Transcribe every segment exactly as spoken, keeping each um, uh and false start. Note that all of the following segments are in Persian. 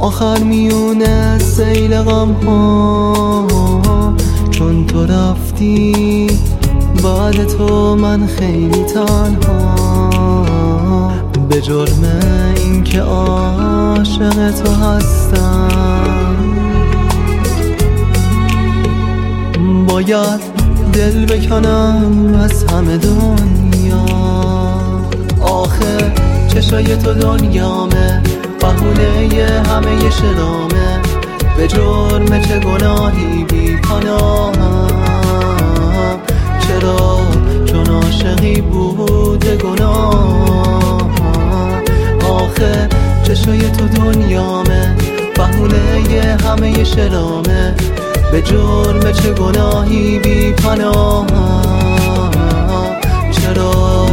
آخر میونه سیل غم ها، چون تو رفتی بعد تو من خیلی تنها. به جرم این که عاشق تو هستم باید دل بکنم از همه دنیا. آخه چشای تو دنیامه، بهونه همه شرامه. به جرم چه گناهی بی پناهم، چرا چون عاشقی بوده گناه. آخه چشای تو دنیامه، بهونه همه شرامه. به جرم چه گناهی بی پناهم، چرا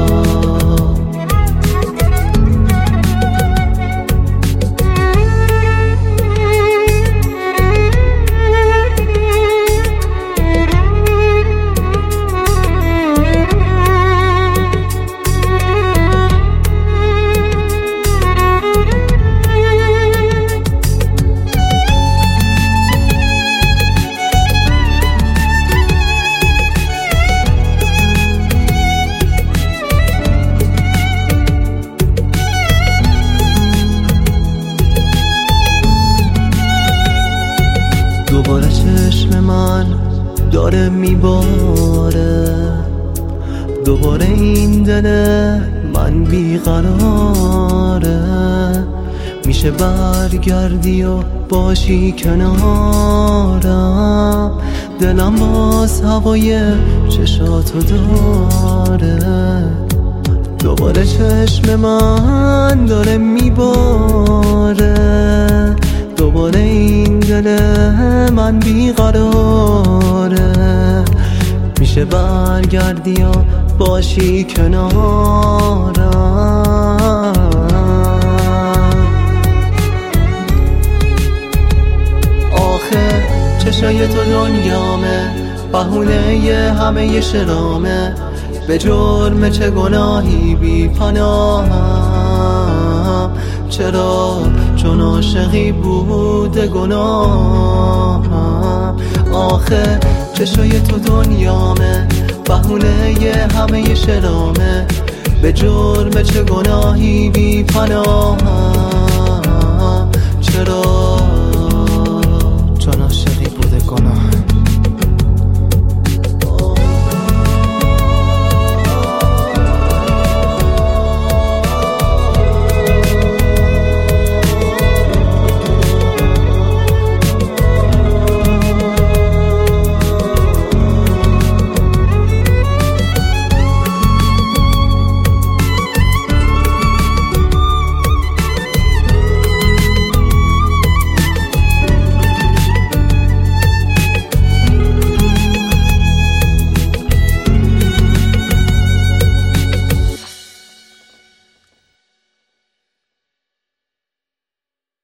دوباره چشم من داره میباره، دوباره این دل من بیقراره. میشه برگردی و باشی کنارم، دلم باز هوای چشاتو داره. دوباره چشم من داره میباره، دوباره این دل من بیقراره. میشه برگردی و باشی کنارم. آخه چشای تو دنیامه، بهونه همه شرامه. به جرم چه گناهی بی پناهم، چرا چون عاشقی بوده گناهم. آخه چشای تو دنیامه، بهونه همه شرامه. به جرم چه گناهی بی پناهم، چرا چون عاشقی